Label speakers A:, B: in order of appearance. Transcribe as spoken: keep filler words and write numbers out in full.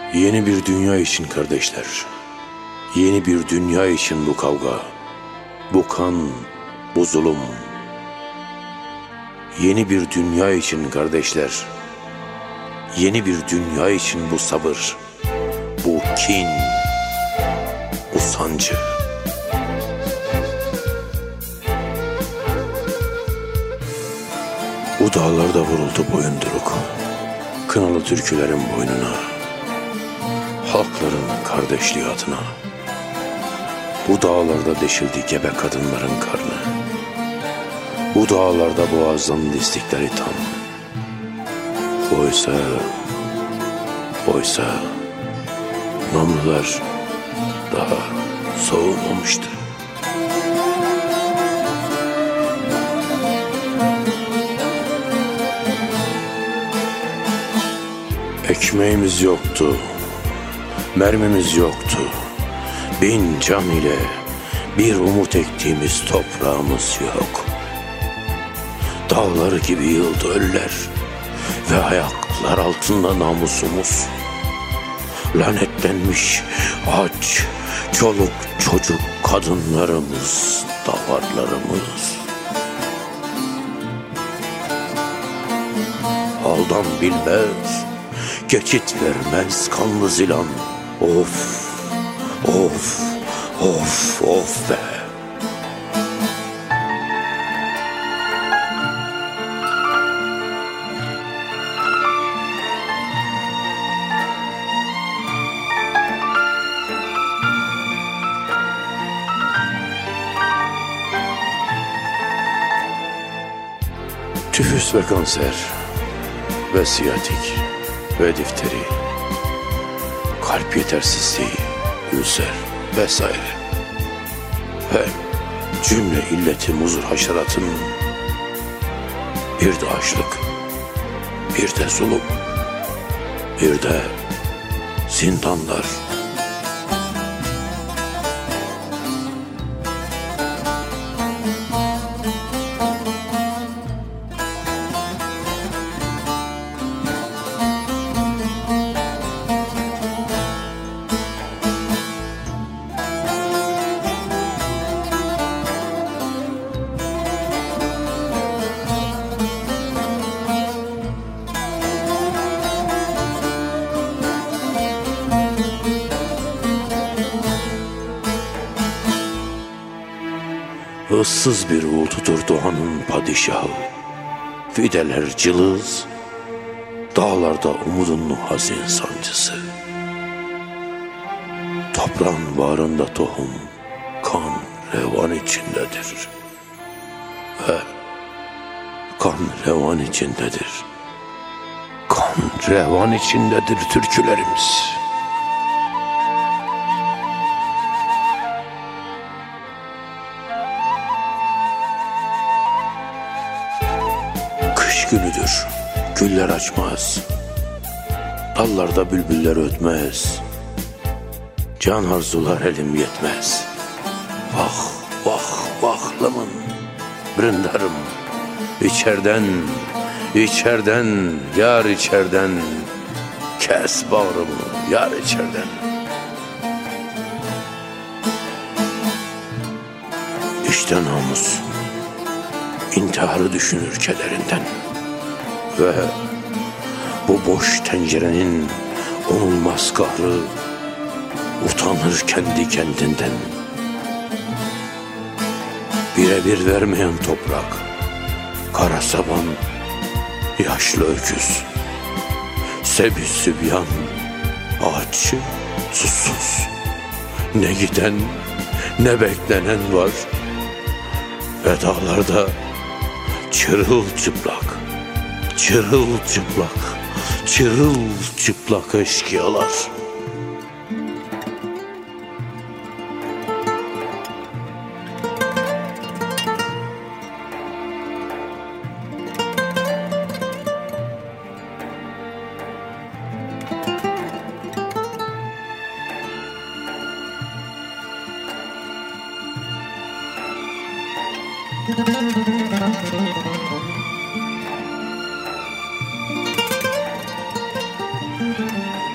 A: Yeni bir dünya için kardeşler, yeni bir dünya için bu kavga, bu kan, bu zulüm. Yeni bir dünya için kardeşler, yeni bir dünya için bu sabır, bu kin, bu sancı. Bu dağlarda vuruldu boyunduruk, kınalı türkülerin boynuna, halkların kardeşliği adına. Bu dağlarda deşildi gebe kadınların karnı, bu dağlarda boğazdan distikleri tam. Oysa, oysa namlular daha soğumamıştı. Ekmeğimiz yoktu, mermimiz yoktu. Bin can ile bir umut ektiğimiz toprağımız yok. Dağları gibi yığıldı ölüler ve ayaklar altında namusumuz. Lanetlenmiş aç, çoluk çocuk kadınlarımız, davarlarımız. Aldan bilmez, geçit vermez kanlı zilan. Of, of, of, of be. Tüfüs ve kanser ve siyatik ve difteri, kalp yetersizliği, ülser vesaire ve cümle illeti muzur haşeratın, bir de açlık, bir de zulüm, bir de zindanlar. Issız bir uğultudur doğanın padişahı. Fideler cılız, dağlarda umudun hazin sancısı. Toprağın bağrında tohum, kan revan içindedir. Ve kan revan içindedir. Kan revan içindedir türkülerimiz. Kış günüdür, güller açmaz, dallarda bülbüller ötmez, can arzular elim yetmez. Vah, vah, vahlımın brindarım, içerden, içerden, yar içerden, kes bağrımı, yar içerden. İşte namus, intiharı düşünür kederinden. Ve bu boş tencerenin onulmaz kahrı, utanır kendi kendinden. Birebir vermeyen toprak, kara saban, yaşlı öküz, sebi sübyan, aç, susuz. Ne giden ne beklenen var ve dağlarda çırılçıplak, çırılçıplak, çırılçıplak eşkıyalar.
B: Thank you.